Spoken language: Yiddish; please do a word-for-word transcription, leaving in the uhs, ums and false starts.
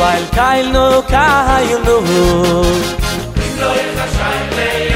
weil kein no kein no Bring lo ich a schein